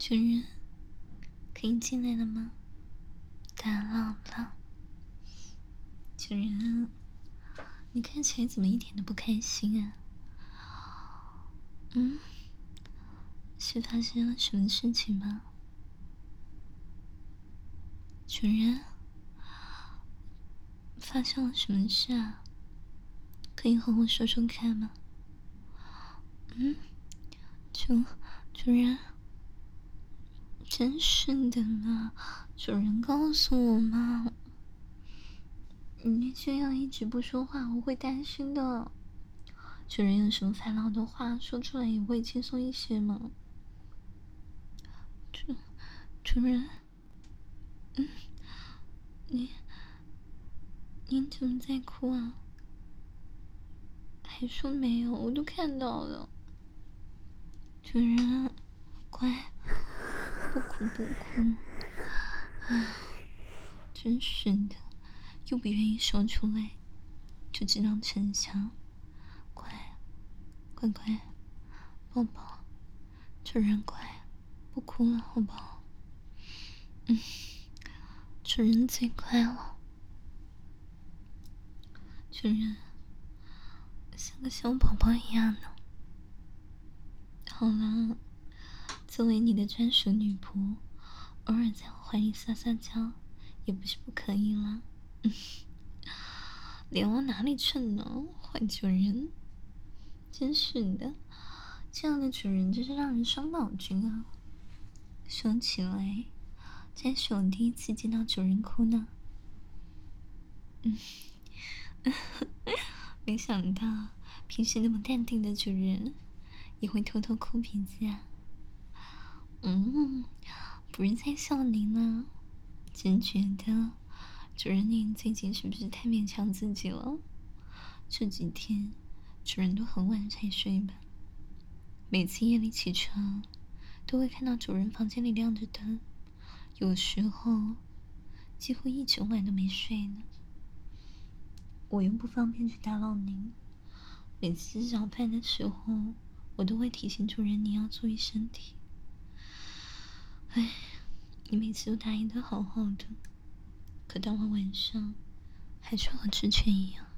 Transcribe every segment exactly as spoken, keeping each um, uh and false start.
主人，可以进来了吗？打扰了。主人，你看起来怎么一点都不开心啊？嗯，是发生了什么事情吗？主人，发生了什么事啊？可以和我说说看吗？嗯，主主人，真是的呢，主人告诉我嘛。你这样一直不说话，我会担心的。主人有什么烦恼的话，说出来也会轻松一些嘛。主主人，嗯，你您怎么在哭啊？还说没有，我都看到了。主人，乖，不哭不哭。唉，真是的，又不愿意说出来，就知道逞强。乖，乖乖，宝宝，主人乖，不哭了好不好？嗯，主人最乖了。主人像个小宝宝一样的。好了，作为你的专属女仆，偶尔在我怀里撒撒娇，也不是不可以啦。嗯，脸往哪里去呢？坏主人，真是的，这样的主人真是让人伤脑筋啊。说起来，这还是我第一次见到主人哭呢。嗯，没想到平时那么淡定的主人，也会偷偷哭鼻子啊。嗯，不是在笑您呢，真觉得主人您最近是不是太勉强自己了？这几天主人都很晚才睡吧？每次夜里起床，都会看到主人房间里亮着灯，有时候几乎一整晚都没睡呢。我又不方便去打扰您，每次吃早饭的时候，我都会提醒主人您要注意身体。唉，你每次都答应的好好的，可到了晚上，还是和之前一样。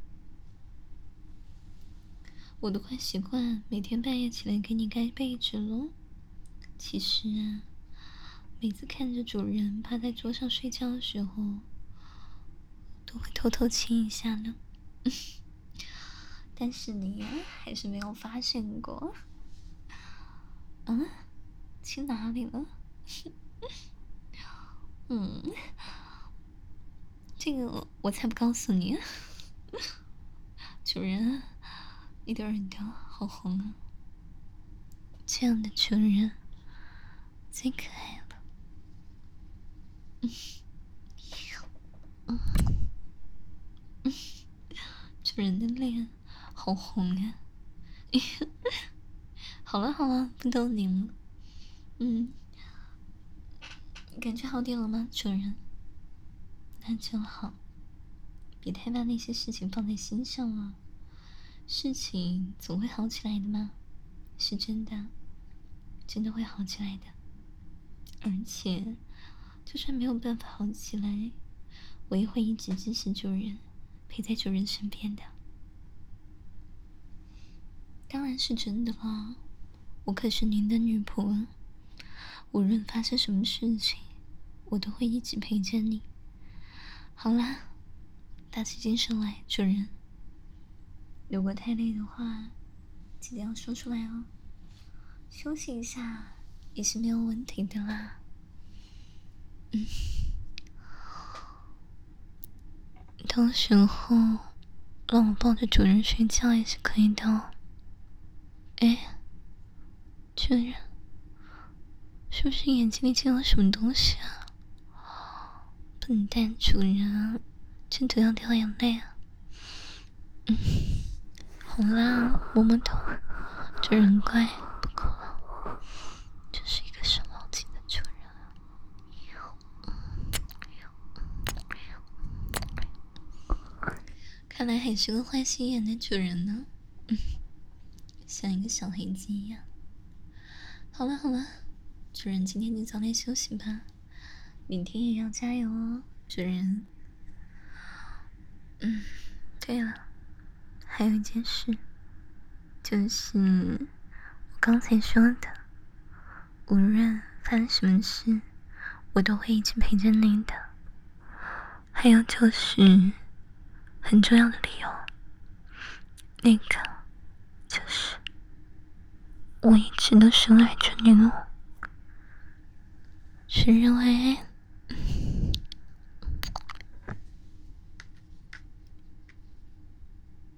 我都快习惯每天半夜起来给你盖被子了。其实啊，每次看着主人趴在桌上睡觉的时候，都会偷偷亲一下呢。但是你还是没有发现过。嗯，亲哪里了？嗯，这个我才不告诉你。主人，你的耳朵好红啊！这样的主人最可爱了。嗯嗯，主人的脸好红呀！好了好了，不逗你了。嗯，感觉好点了吗，主人？那就好，别太把那些事情放在心上了。事情总会好起来的嘛，是真的，真的会好起来的。而且，就算没有办法好起来，我也会一直支持主人，陪在主人身边的。当然是真的啦，我可是您的女仆啊，无论发生什么事情，我都会一直陪着你。好啦，打起精神来，主人。如果太累的话，记得要说出来哦。休息一下也是没有问题的啦。嗯，到时候让我抱着主人睡觉也是可以的哦。哎，主人，是不是眼睛里进了什么东西啊？笨蛋主人，真的要掉眼泪啊！嗯，好啦，摸摸头，主人乖，不哭了。真是一个伤脑筋的主人啊！看来还是个坏心眼的主人呢。嗯，像一个小黑鸡一样。好了好了，主主人，今天你早点休息吧，明天也要加油哦，主人。嗯，对了，还有一件事，就是我刚才说的，无论发生什么事，我都会一直陪着你的。还有就是很重要的理由，那个就是我一直都是爱着你哦，是因为